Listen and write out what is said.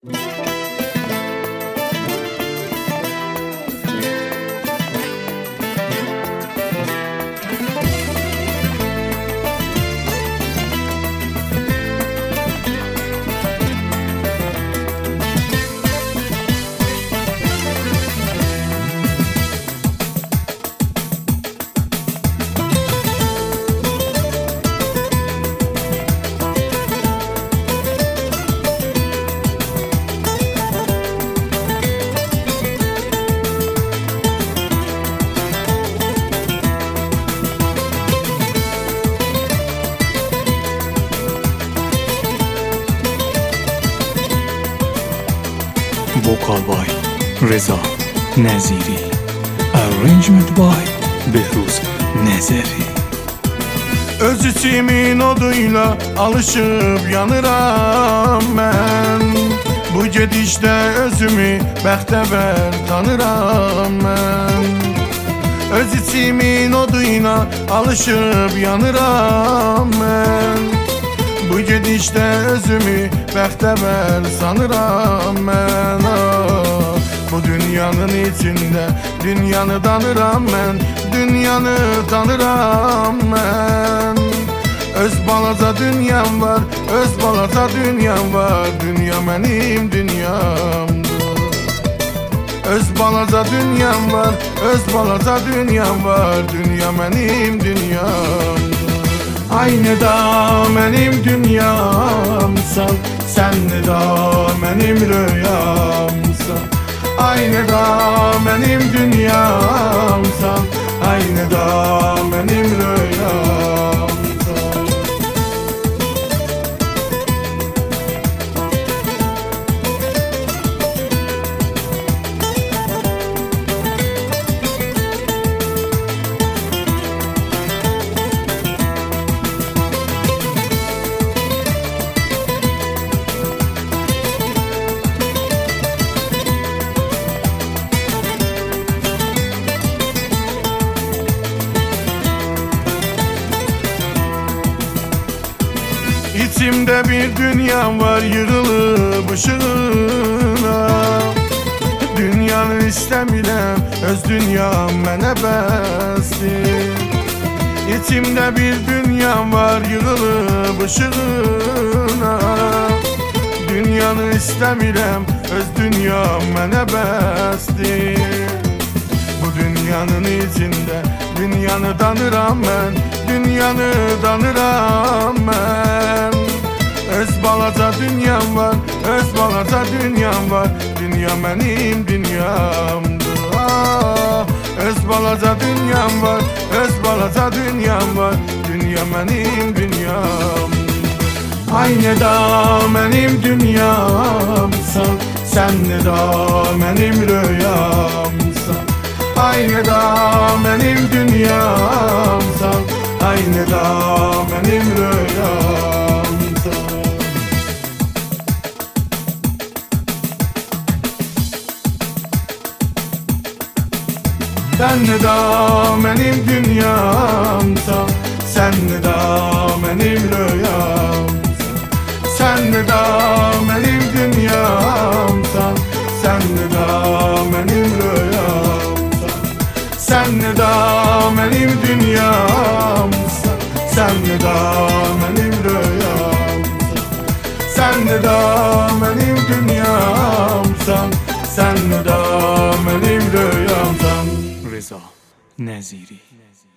Vokal by Reza Neziri, arrangement by Behruz Nezeri. Öz içimin oduyla alışıp yanıram mən. Bu gedişdə özümü bəxtəvər tanıram mən. Öz içimin oduyla alışıp yanıram mən. Bu gedişdə özümü bəxtəvər sanıram mən. Bu dünyanın içində dünyanı tanıram mən. Dünyanı tanıram mən. Öz balaca dünyam var, öz balaca dünyam var. Dünya mənim dünyamdır. Öz balaca dünyam var, öz balaca dünyam var. Dünya mənim dünyamdır. Aynı da mənim dünyamsan, sen de mənim rüyamsan. Aynı da mənim dünyamsan, aynı da mənim rüyamsan. İçimde bir dünyam var, yığılıp ışığına. Dünyanı istəmirəm, öz dünyam mənə bəsdir. İçimde bir dünyam var, yığılıp ışığına. Dünyanı istəmirəm, öz dünyam mənə bəsdir. Bu dünyanın içinde dünyanı tanıram mən. Dünyanı tanıram mən. Öz balaca dünyam var, öz balaca dünyam var. Dünya mənim dünyamdır. Öz balaca dünyam var, öz balaca dünyam var. Dünya mənim dünyamdır. Aynı da mənim dünyamsan, sen de mənim rüyamsan. Aynı da mənim dünyamsan, aynı da mənim rüyamsan. Sen de mənim dünyamsan, sen de mənim rüyamsan. Sen de mənim dünyamsan, sen de mənim rüyamsan. Sen de mənim dünyamsan, sen de mənim rüyamsan. Sen de mənim dünyamsan, sen de mənim rüyamsan. Reza Neziri.